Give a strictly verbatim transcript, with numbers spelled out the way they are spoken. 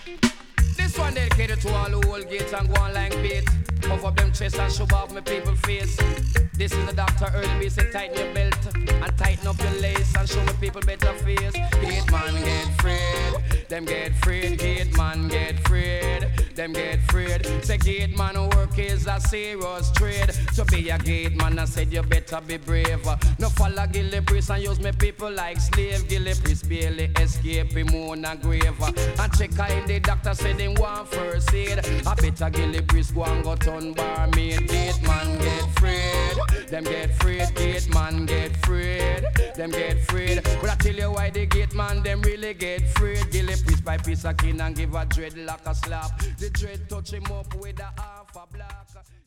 This one dedicated to all who hold gates and go on like bait. Puff up them chest and shove off my people face. This is the Doctor Earl B. Say tighten your belt and tighten up your lace and show my people better face. Gate man get freed, them get freed. Gate man get freed, them get freed. Say gate man work is a serious trade. To be a gate man I said you better be brave. No follow Gilly Priest and use me people like slave. Gilly Priest barely escape him on a grave. And check how the doctor said him want first aid. I better Gilly Priest go and go turn barmaid. Gate man get freed, them get freed. Gate man get freed, them get freed. But I tell you why the gate man them really get freed. Gilly piece by piece a kin and give a dreadlock a slap. The dread touch him up with a half a block.